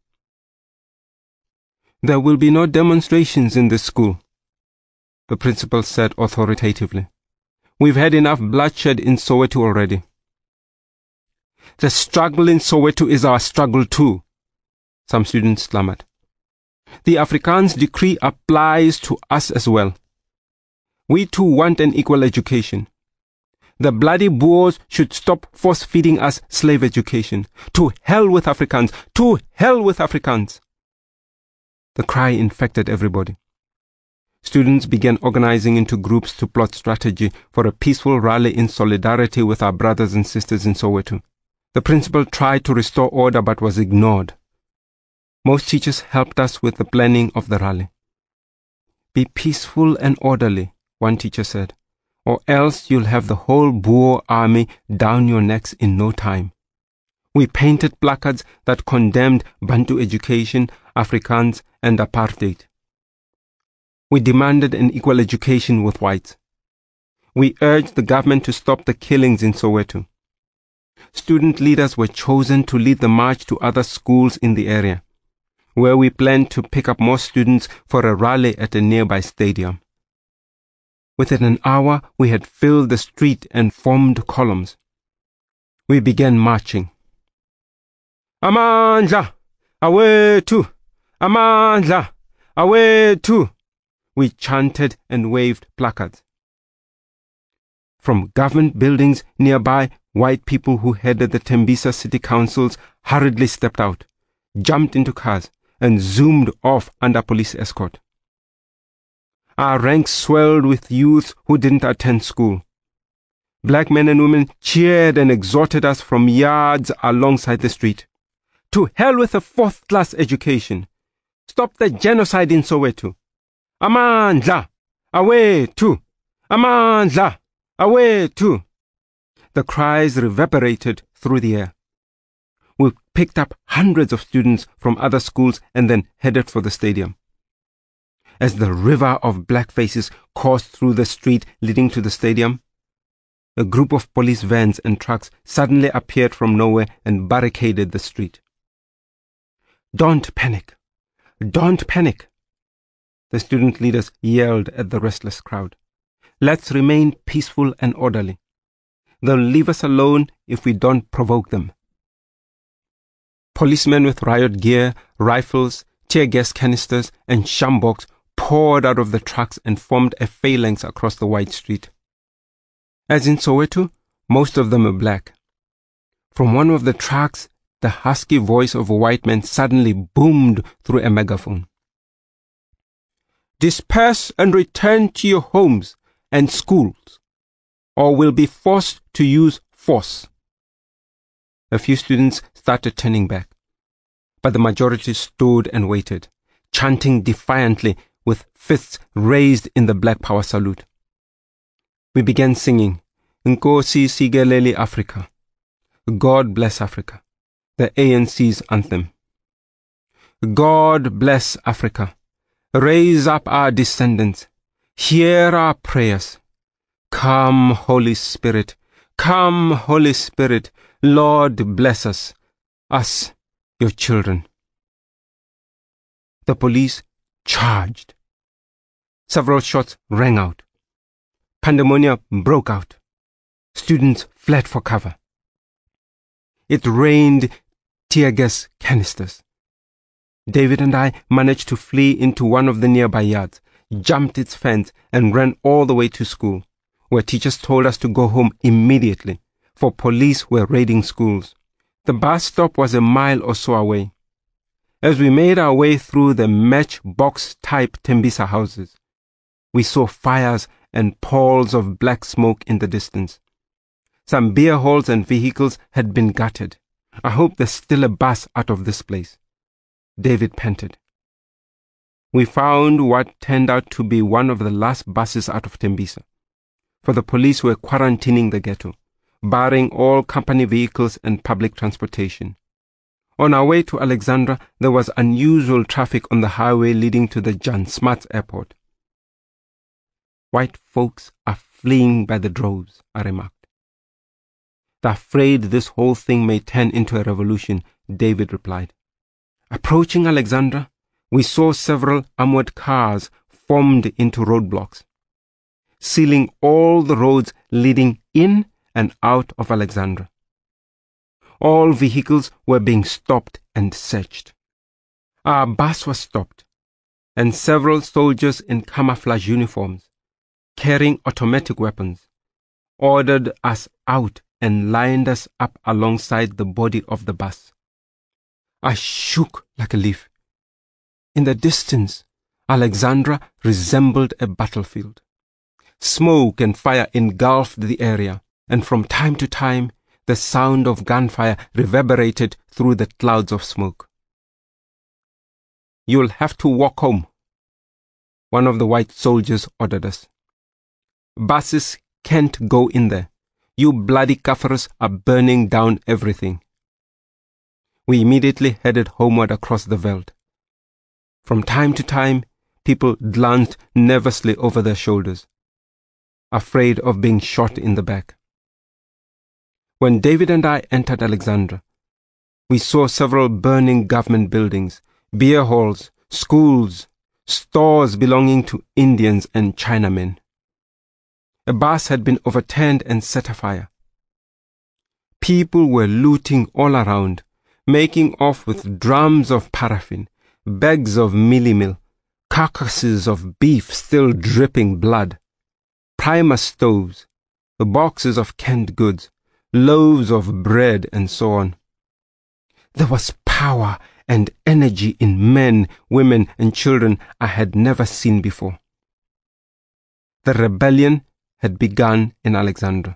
S1: "There will be no demonstrations in this school," the principal said authoritatively. "We've had enough bloodshed in Soweto already." "The struggle in Soweto is our struggle too," some students stammered. "The Afrikaans decree applies to us as well. We too want an equal education. The bloody Boers should stop force-feeding us slave education. To hell with Afrikaans! To hell with Afrikaans!" The cry infected everybody. Students began organizing into groups to plot strategy for a peaceful rally in solidarity with our brothers and sisters in Soweto. The principal tried to restore order but was ignored. Most teachers helped us with the planning of the rally. "Be peaceful and orderly," one teacher said, "or else you'll have the whole Boer army down your necks in no time." We painted placards that condemned Bantu education, Afrikaans, and apartheid. We demanded an equal education with whites. We urged the government to stop the killings in Soweto. Student leaders were chosen to lead the march to other schools in the area, where we planned to pick up more students for a rally at a nearby stadium. Within an hour, we had filled the street and formed columns. We began marching. "Amandla! Awethu! Amandla! Awethu!" we chanted and waved placards. From government buildings nearby, white people who headed the Tembisa city councils hurriedly stepped out, jumped into cars, and zoomed off under police escort. Our ranks swelled with youth who didn't attend school. Black men and women cheered and exhorted us from yards alongside the street. "To hell with a fourth-class education! Stop the genocide in Soweto! Amandla! Awethu! Amandla! Awethu!" The cries reverberated through the air. We picked up hundreds of students from other schools and then headed for the stadium. As the river of black faces coursed through the street leading to the stadium, a group of police vans and trucks suddenly appeared from nowhere and barricaded the street. "Don't panic! Don't panic!" the student leaders yelled at the restless crowd. "Let's remain peaceful and orderly. They'll leave us alone if we don't provoke them." Policemen with riot gear, rifles, tear gas canisters, and sjamboks poured out of the trucks and formed a phalanx across the wide street. As in Soweto, most of them were black. From one of the trucks, the husky voice of a white man suddenly boomed through a megaphone. "Disperse and return to your homes and schools, or will be forced to use force." A few students started turning back, but the majority stood and waited, chanting defiantly with fists raised in the Black Power salute. We began singing, "Nkosi Sikelel' Africa," "God Bless Africa," the ANC's anthem. "God bless Africa. Raise up our descendants. Hear our prayers. Come, Holy Spirit. Come, Holy Spirit. Lord, bless us, your children." The police charged. Several shots rang out. Pandemonium broke out. Students fled for cover. It rained tear gas canisters. David and I managed to flee into one of the nearby yards, jumped its fence, and ran all the way to school, where teachers told us to go home immediately, for police were raiding schools. The bus stop was a mile or so away. As we made our way through the matchbox-type Tembisa houses, we saw fires and palls of black smoke in the distance. Some beer halls and vehicles had been gutted. "I hope there's still a bus out of this place," David panted. We found what turned out to be one of the last buses out of Tembisa, for the police were quarantining the ghetto, barring all company vehicles and public transportation. On our way to Alexandra, there was unusual traffic on the highway leading to the Jan Smuts Airport. White folks are fleeing by the droves, I remarked. They're afraid this whole thing may turn into a revolution, David replied. Approaching Alexandra, we saw several armored cars formed into roadblocks, sealing all the roads leading in and out of Alexandra. All vehicles were being stopped and searched. Our bus was stopped, and several soldiers in camouflage uniforms, carrying automatic weapons, ordered us out and lined us up alongside the body of the bus. I shook like a leaf. In the distance, Alexandra resembled a battlefield. Smoke and fire engulfed the area, and from time to time, the sound of gunfire reverberated through the clouds of smoke. You'll have to walk home, one of the white soldiers ordered us. Buses can't go in there. You bloody Kafirs are burning down everything. We immediately headed homeward across the veld. From time to time, people glanced nervously over their shoulders, afraid of being shot in the back. When David and I entered Alexandra, we saw several burning government buildings, beer halls, schools, stores belonging to Indians and Chinamen. A bus had been overturned and set afire. People were looting all around, making off with drums of paraffin, bags of mealie-meal, carcasses of beef still dripping blood, primer stoves, boxes of canned goods, loaves of bread, and so on. There was power and energy in men, women, and children I had never seen before. The rebellion had begun in Alexandra.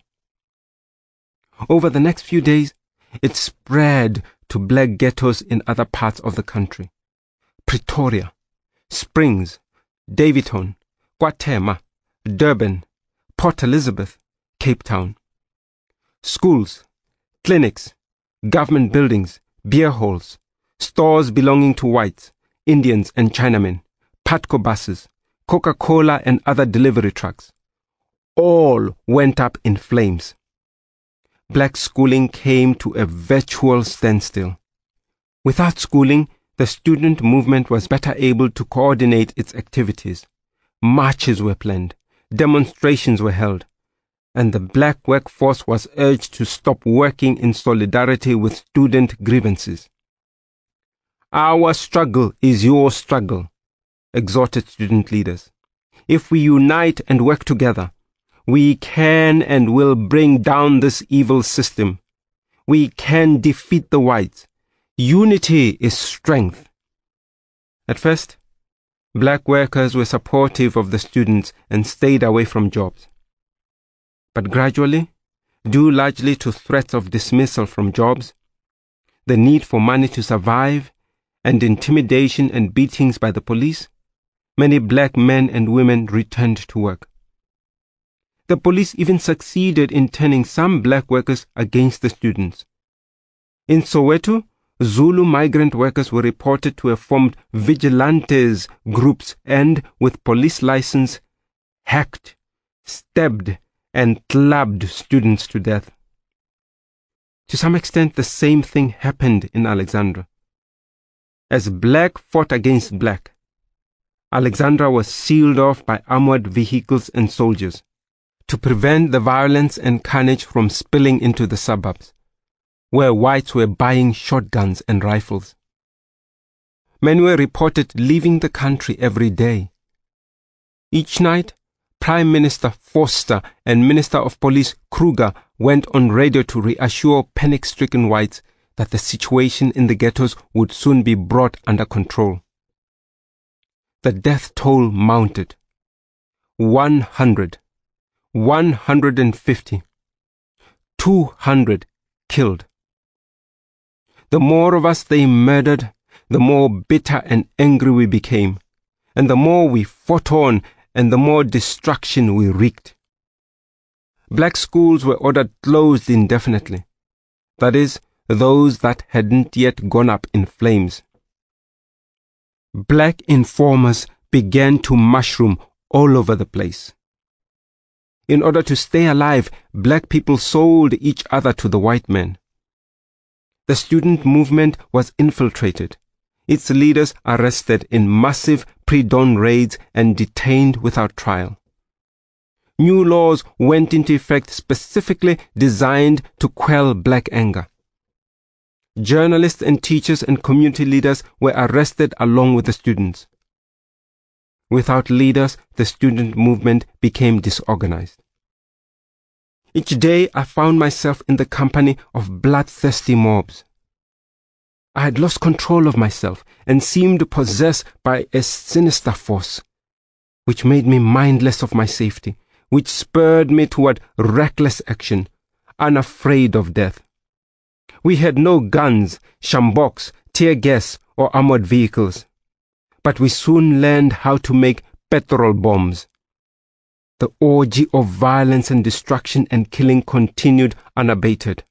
S1: Over the next few days, it spread to black ghettos in other parts of the country. Pretoria, Springs, Daveyton, KwaThema, Durban, Port Elizabeth, Cape Town. Schools, clinics, government buildings, beer halls, stores belonging to whites, Indians and Chinamen, Patco buses, Coca-Cola and other delivery trucks, all went up in flames. Black schooling came to a virtual standstill. Without schooling, the student movement was better able to coordinate its activities. Marches were planned, demonstrations were held, and the black workforce was urged to stop working in solidarity with student grievances. Our struggle is your struggle, exhorted student leaders. If we unite and work together, we can and will bring down this evil system. We can defeat the whites. Unity is strength. At first, black workers were supportive of the students and stayed away from jobs. But gradually, due largely to threats of dismissal from jobs, the need for money to survive, and intimidation and beatings by the police, many black men and women returned to work. The police even succeeded in turning some black workers against the students. In Soweto, Zulu migrant workers were reported to have formed vigilantes groups and, with police license, hacked, stabbed, and clubbed students to death. To some extent, the same thing happened in Alexandra. As black fought against black, Alexandra was sealed off by armored vehicles and soldiers to prevent the violence and carnage from spilling into the suburbs, where whites were buying shotguns and rifles. Men were reported leaving the country every day. Each night, Prime Minister Forster and Minister of Police Kruger went on radio to reassure panic-stricken whites that the situation in the ghettos would soon be brought under control. The death toll mounted. 100, 150, 200 killed. The more of us they murdered, the more bitter and angry we became, and the more we fought on, and the more destruction we wreaked. Black schools were ordered closed indefinitely. That is, those that hadn't yet gone up in flames. Black informers began to mushroom all over the place. In order to stay alive, black people sold each other to the white men. The student movement was infiltrated, its leaders arrested in massive pre-dawn raids and detained without trial. New laws went into effect specifically designed to quell black anger. Journalists and teachers and community leaders were arrested along with the students. Without leaders, the student movement became disorganized. Each day I found myself in the company of bloodthirsty mobs. I had lost control of myself and seemed possessed by a sinister force, which made me mindless of my safety, which spurred me toward reckless action, unafraid of death. We had no guns, shamboks, tear gas, or armored vehicles, but we soon learned how to make petrol bombs. The orgy of violence and destruction and killing continued unabated.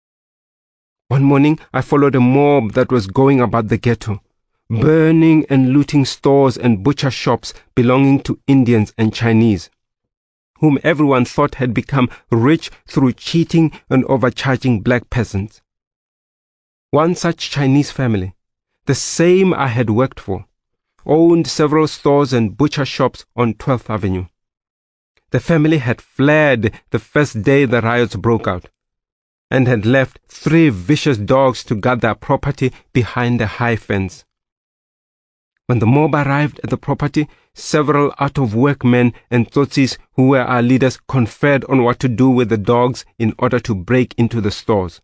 S1: One morning, I followed a mob that was going about the ghetto, burning and looting stores and butcher shops belonging to Indians and Chinese, whom everyone thought had become rich through cheating and overcharging black peasants. One such Chinese family, the same I had worked for, owned several stores and butcher shops on 12th Avenue. The family had fled the first day the riots broke out, and had left 3 vicious dogs to guard their property behind a high fence. When the mob arrived at the property, several out-of-work men and Tsotsis who were our leaders conferred on what to do with the dogs in order to break into the stores.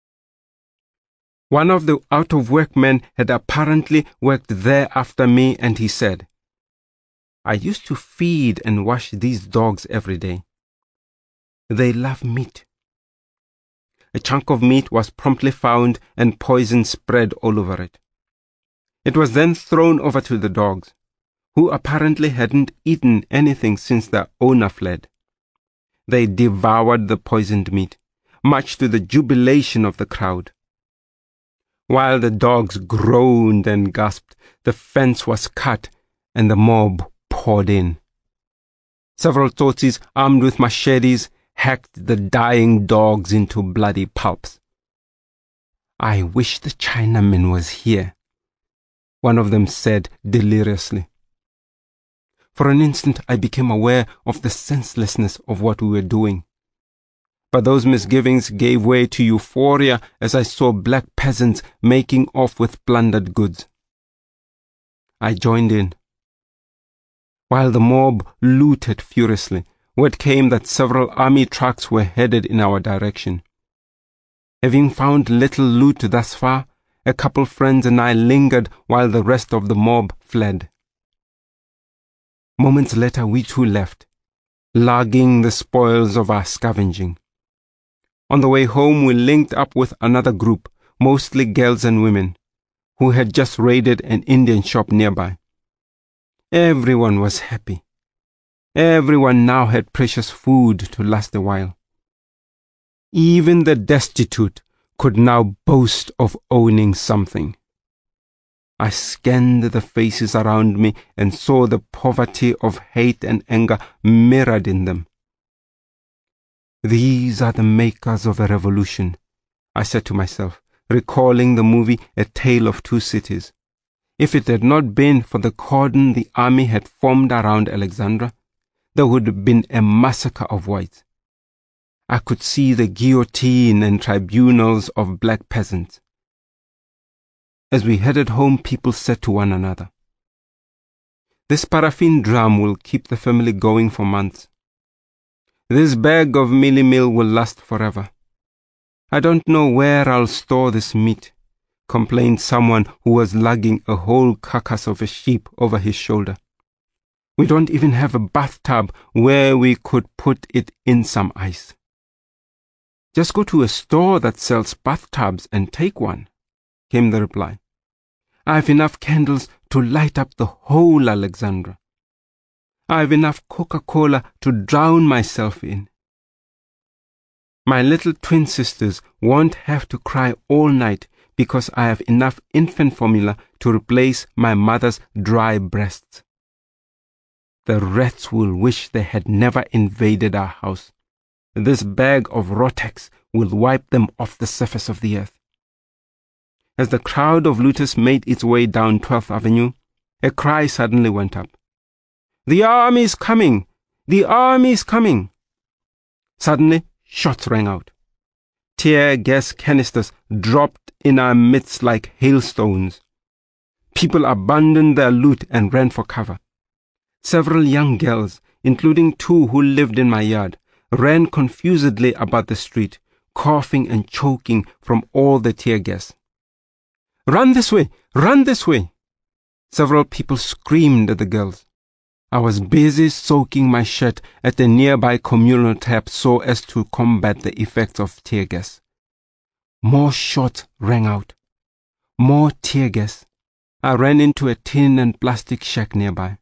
S1: One of the out-of-work men had apparently worked there after me, and he said, "I used to feed and wash these dogs every day. They love meat." A chunk of meat was promptly found and poison spread all over it. It was then thrown over to the dogs, who apparently hadn't eaten anything since their owner fled. They devoured the poisoned meat, much to the jubilation of the crowd. While the dogs groaned and gasped, the fence was cut and the mob poured in. Several Tsotsis, armed with machetes, hacked the dying dogs into bloody pulps. "I wish the Chinaman was here," one of them said deliriously. For an instant I became aware of the senselessness of what we were doing. But those misgivings gave way to euphoria as I saw black peasants making off with plundered goods. I joined in. While the mob looted furiously, word came that several army trucks were headed in our direction. Having found little loot thus far, a couple friends and I lingered while the rest of the mob fled. Moments later, we too left, lugging the spoils of our scavenging. On the way home, we linked up with another group, mostly girls and women, who had just raided an Indian shop nearby. Everyone was happy. Everyone now had precious food to last a while. Even the destitute could now boast of owning something. I scanned the faces around me and saw the poverty of hate and anger mirrored in them. "These are the makers of a revolution," I said to myself, recalling the movie A Tale of Two Cities. If it had not been for the cordon the army had formed around Alexandra, there would have been a massacre of whites. I could see the guillotine and tribunals of black peasants. As we headed home, people said to one another, "This paraffin drum will keep the family going for months. This bag of mealie meal will last forever. I don't know where I'll store this meat," complained someone who was lugging a whole carcass of a sheep over his shoulder. "We don't even have a bathtub where we could put it in some ice." "Just go to a store that sells bathtubs and take one," came the reply. "I have enough candles to light up the whole Alexandra. I have enough Coca-Cola to drown myself in. My little twin sisters won't have to cry all night because I have enough infant formula to replace my mother's dry breasts. The rats will wish they had never invaded our house. This bag of Rotex will wipe them off the surface of the earth. As the crowd of looters made its way down 12th Avenue, a cry suddenly went up. "The army is coming! The army is coming!" Suddenly, shots rang out. Tear gas canisters dropped in our midst like hailstones. People abandoned their loot and ran for cover. Several young girls, including 2 who lived in my yard, ran confusedly about the street, coughing and choking from all the tear gas. "Run this way! Run this way!" Several people screamed at the girls. I was busy soaking my shirt at a nearby communal tap so as to combat the effects of tear gas. More shots rang out. More tear gas. I ran into a tin and plastic shack nearby.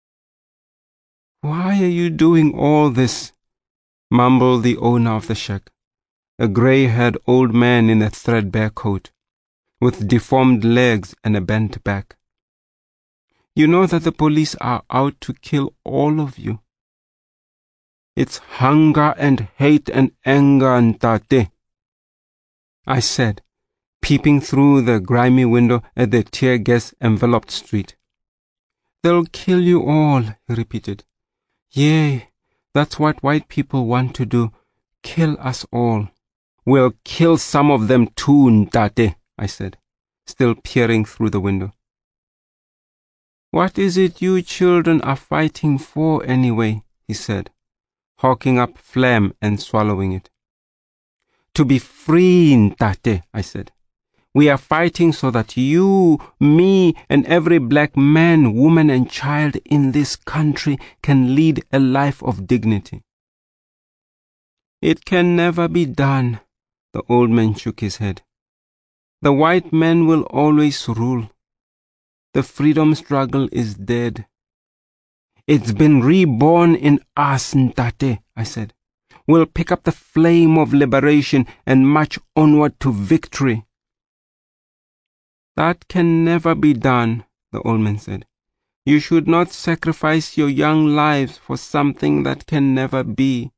S1: "Why are you doing all this?" mumbled the owner of the shack, a grey-haired old man in a threadbare coat, with deformed legs and a bent back. "You know that the police are out to kill all of you." "It's hunger and hate and anger, Ntate," I said, peeping through the grimy window at the tear gas-enveloped street. "They'll kill you all," he repeated. "Yea, that's what white people want to do, kill us all." "We'll kill some of them too, Ntate," I said, still peering through the window. "What is it you children are fighting for anyway?" he said, hawking up phlegm and swallowing it. "To be free, Ntate," I said. "We are fighting so that you, me, and every black man, woman, and child in this country can lead a life of dignity." "It can never be done," the old man shook his head. "The white man will always rule. The freedom struggle is dead." "It's been reborn in us, Ntate," I said. "We'll pick up the flame of liberation and march onward to victory." "That can never be done," the old man said. "You should not sacrifice your young lives for something that can never be."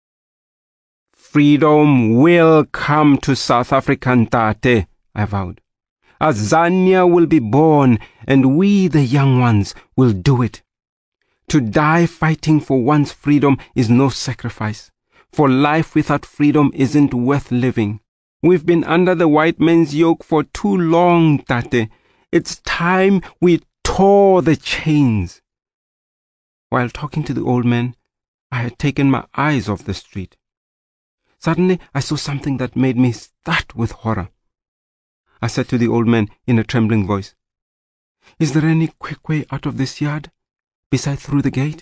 S1: "Freedom will come to South Africa, Ntate," I vowed. "Azania will be born, and we, the young ones, will do it. To die fighting for one's freedom is no sacrifice, for life without freedom isn't worth living. We've been under the white man's yoke for too long, Tate. It's time we tore the chains." While talking to the old man, I had taken my eyes off the street. Suddenly, I saw something that made me start with horror. I said to the old man in a trembling voice, "Is there any quick way out of this yard, beside through the gate?"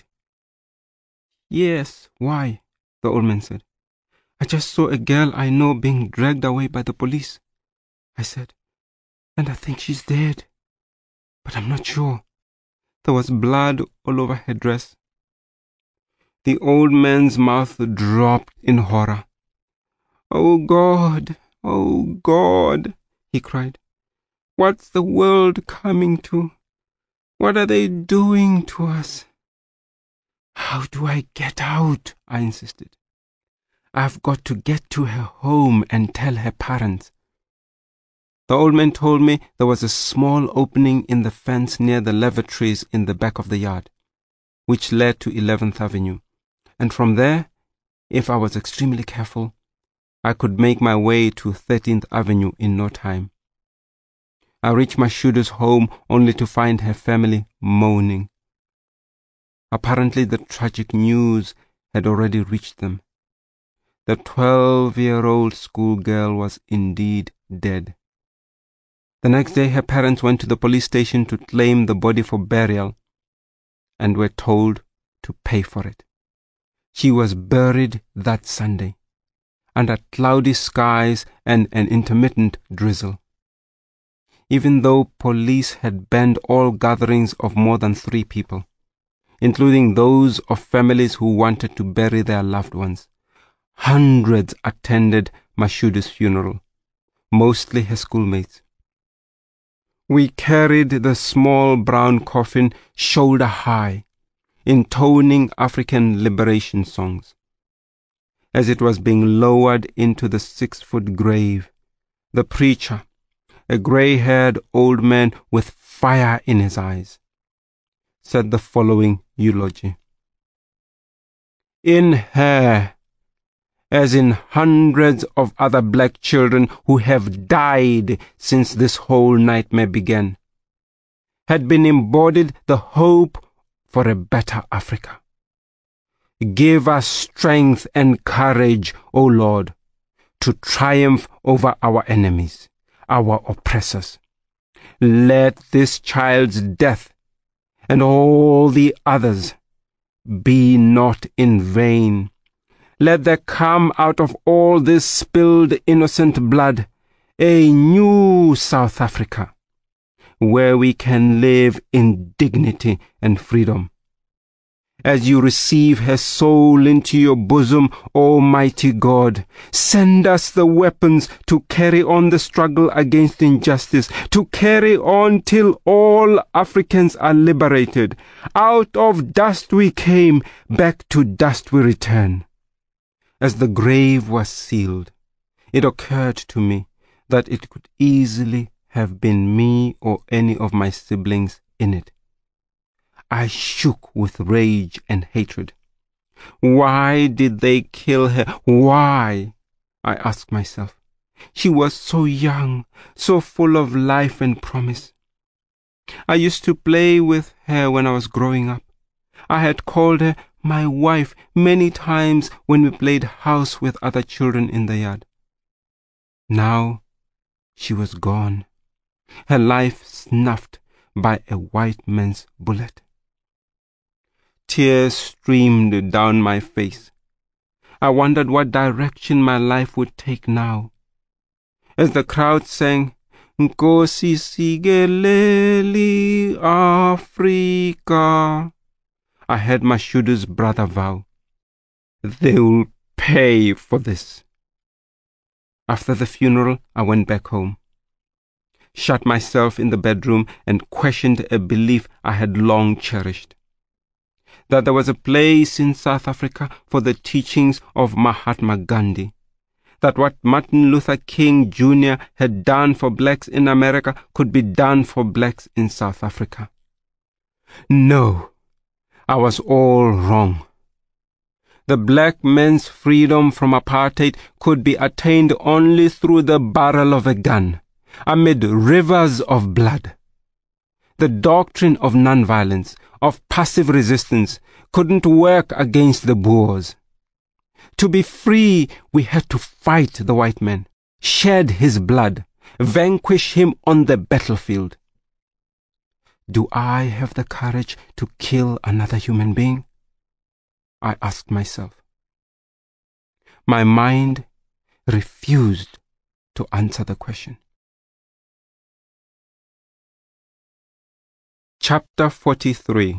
S1: "Yes, why?" the old man said. "I just saw a girl I know being dragged away by the police," I said, "and I think she's dead, but I'm not sure. There was blood all over her dress." The old man's mouth dropped in horror. "Oh God, oh God," he cried. "What's the world coming to? What are they doing to us?" "How do I get out?" I insisted. "I've got to get to her home and tell her parents." The old man told me there was a small opening in the fence near the lavatories in the back of the yard, which led to 11th Avenue, and from there, if I was extremely careful, I could make my way to 13th Avenue in no time. I reached my shooter's home only to find her family moaning. Apparently the tragic news had already reached them. The 12-year-old schoolgirl was indeed dead. The next day her parents went to the police station to claim the body for burial and were told to pay for it. She was buried that Sunday, under cloudy skies and an intermittent drizzle. Even though police had banned all gatherings of more than 3 people, including those of families who wanted to bury their loved ones, Hundreds attended Mashudu's funeral, mostly her schoolmates. We carried the small brown coffin shoulder high, intoning African liberation songs. As it was being lowered into the 6-foot grave, the preacher, a gray-haired old man with fire in his eyes, said the following eulogy. In her, as in hundreds of other black children who have died since this whole nightmare began, had been embodied the hope for a better Africa. Give us strength and courage, O Lord, to triumph over our enemies, our oppressors. Let this child's death and all the others be not in vain. Let there come out of all this spilled innocent blood a new South Africa, where we can live in dignity and freedom. As you receive her soul into your bosom, Almighty God, send us the weapons to carry on the struggle against injustice, to carry on till all Africans are liberated. Out of dust we came, back to dust we return. As the grave was sealed, it occurred to me that it could easily have been me or any of my siblings in it. I shook with rage and hatred. Why did they kill her? Why? I asked myself. She was so young, so full of life and promise. I used to play with her when I was growing up. I had called her my wife many times when we played house with other children in the yard. Now she was gone, her life snuffed by a white man's bullet. Tears streamed down my face. I wondered what direction my life would take now. As the crowd sang, Nkosi Sigeleli Africa, I heard Mashudu's brother vow, they'll pay for this. After the funeral, I went back home, shut myself in the bedroom and questioned a belief I had long cherished, that there was a place in South Africa for the teachings of Mahatma Gandhi, that what Martin Luther King Jr. had done for blacks in America could be done for blacks in South Africa. No, I was all wrong. The black man's freedom from apartheid could be attained only through the barrel of a gun, amid rivers of blood. The doctrine of nonviolence, of passive resistance, couldn't work against the Boers. To be free, we had to fight the white man, shed his blood, vanquish him on the battlefield. Do I have the courage to kill another human being? I asked myself. My mind refused to answer the question. Chapter 43.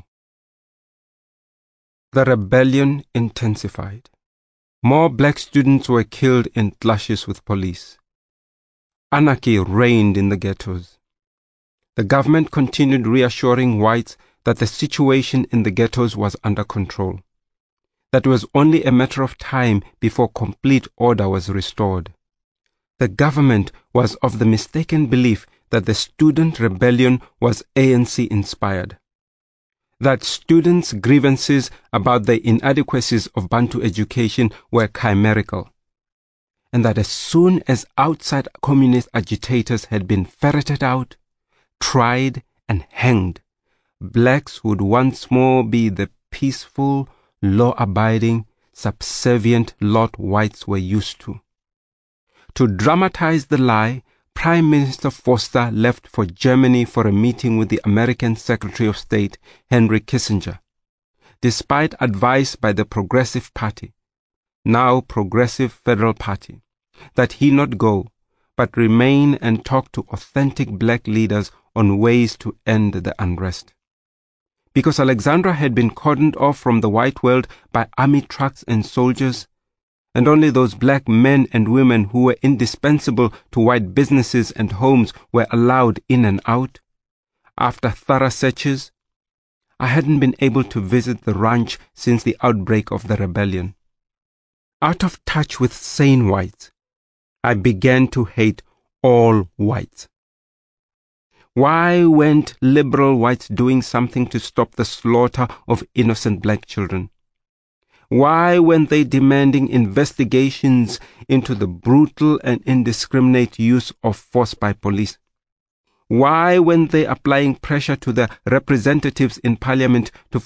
S1: The rebellion intensified. More black students were killed in clashes with police. Anarchy reigned in the ghettos. The government continued reassuring whites that the situation in the ghettos was under control, that it was only a matter of time before complete order was restored. The government was of the mistaken belief that the student rebellion was ANC-inspired, that students' grievances about the inadequacies of Bantu education were chimerical, and that as soon as outside communist agitators had been ferreted out, tried and hanged, blacks would once more be the peaceful, law-abiding, subservient lot whites were used to. To dramatize the lie, Prime Minister Vorster left for Germany for a meeting with the American Secretary of State, Henry Kissinger, despite advice by the Progressive Party, now Progressive Federal Party, that he not go, but remain and talk to authentic black leaders on ways to end the unrest. Because Alexandra had been cordoned off from the white world by army trucks and soldiers, and only those black men and women who were indispensable to white businesses and homes were allowed in and out. After thorough searches, I hadn't been able to visit the ranch since the outbreak of the rebellion. Out of touch with sane whites, I began to hate all whites. Why weren't liberal whites doing something to stop the slaughter of innocent black children? Why weren't they demanding investigations into the brutal and indiscriminate use of force by police? Why weren't they applying pressure to the representatives in Parliament to